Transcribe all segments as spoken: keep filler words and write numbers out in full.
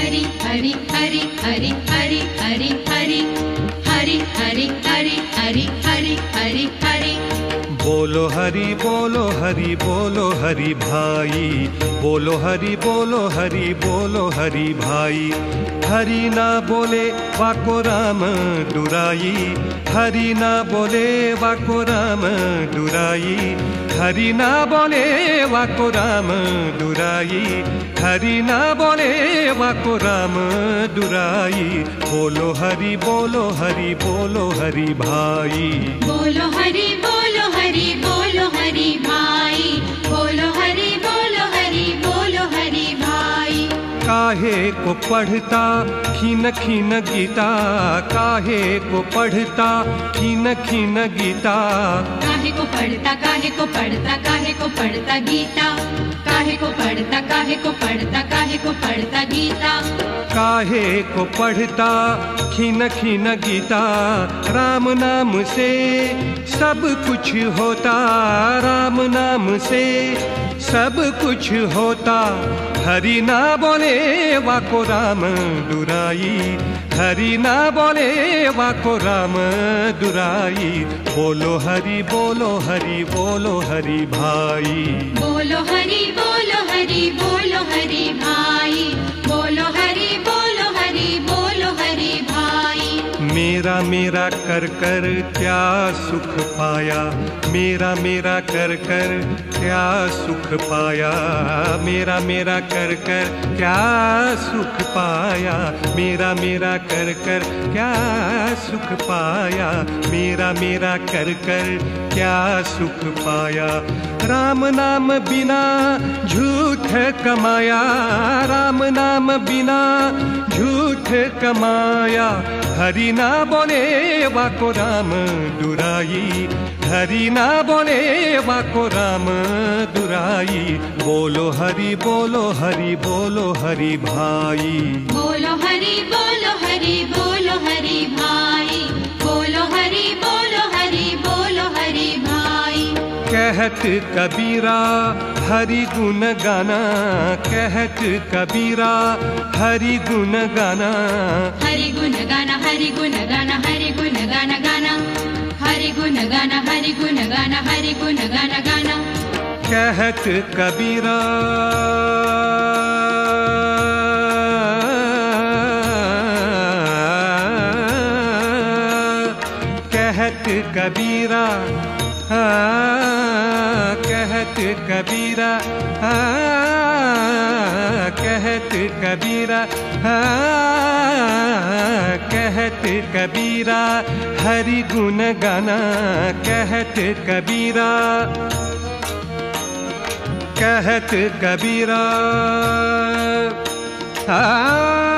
हरि हरि हरि हरि हरि हरि हरि हरि हरि हरि हरि हरि हरि हरि। बोलो हरि बोलो हरि बोलो हरि भाई, बोलो हरि बोलो हरि बोलो हरि भाई। हरि ना बोले वाको राम दुराई, हरि ना बोले वाको राम दुराई, हरि ना बोले वाको राम दुराई, हरि ना बोले वाको राम दुराई। बोलो हरि बोलो हरि बोलो हरि भाई, बोलो हरि बोलो हरि बोलो हरि भाई, बोलो हरि बोलो हरि बोलो हरि भाई। काहे को पढ़ता खीन खीन गीता, काहे को पढ़ता खीन खीन गीता, काहे को पढ़ता काहे को पढ़ता काहे को पढ़ता गीता, काहे को पढ़ता काहे को पढ़ता काहे को पढ़ता गीता। काहे को पढ़ता खीन खीन गीता, राम नाम से सब कुछ होता, राम नाम से सब कुछ होता। हरि ना बोले वाको राम दुराई, हरि ना बोले वाको राम दुराई। बोलो हरि बोलो हरि बोलो हरि भाई, बोलो हरि बोलो हरि बोलो हरि भाई, बोलो हरि बोलो हरि बोलो हरि भाई। मेरा मेरा कर कर क्या सुख पाया, मेरा मेरा कर कर क्या सुख पाया, मेरा मेरा कर कर क्या सुख पाया, मेरा मेरा कर कर क्या सुख पाया, मेरा मेरा कर कर क्या सुख पाया। राम नाम बिना झूठ कमाया, राम नाम बिना झूठ कमाया। हरि ना बोले वाको राम दुराई, हरि ना बोले वाको राम दुराई। बोलो हरि बोलो हरि बोलो हरि भाई, बोलो हरि बोलो हरि बोलो हरि भाई, बोलो हरि बोलो हरि बोलो हरि भाई। कहत कबीरा हरि गुण गाना, कहत कबीरा हरि गुण गाना, हरि गुण गाना हरि गुण गाना हरि गुण गाना गाना, हरि गुण गाना हरि गुण गाना हरि गुण गाना गाना। कहत कबीरा कहत कबीरा हाँ, कहत कबीरा हाँ, कहत कबीरा हाँ, कहत कबीरा हरि गुण गाना, कहत कबीरा कहत कबीरा हाँ,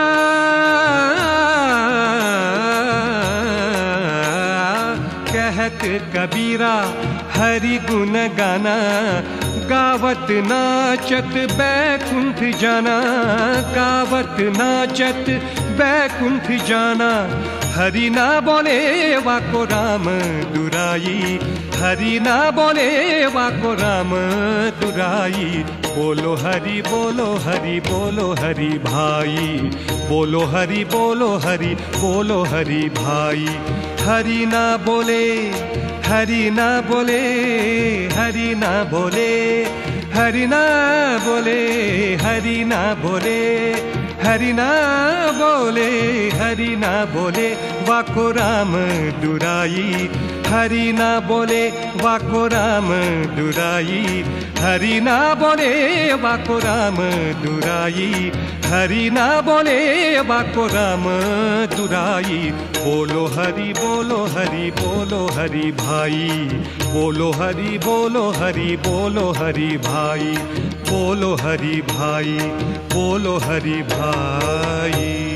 कहत कबीरा हरि गुण गाना। गावत नाचत बैकुंठ जाना, गावत नाचत बैकुंठ जाना। हरि ना बोले वाको राम दुराई, हरि ना बोले वाको राम दुराई। बोलो हरि बोलो हरि बोलो हरि भाई, बोलो हरि बोलो हरि बोलो हरि भाई। हरि ना बोले हरि ना बोले हरि ना बोले हरि ना बोले हरि ना बोले हरि ना बोले हरि ना बोले वाको राम दुराई, हरि ना बोले वाको राम दुराई, हरि ना बोले वाको राम दुराई, हरि ना बोले वाको राम दुराई। बोलो हरि बोलो हरि बोलो हरि भाई, बोलो हरि बोलो हरि बोलो हरि भाई, बोलो हरि भाई बोलो हरि भाई।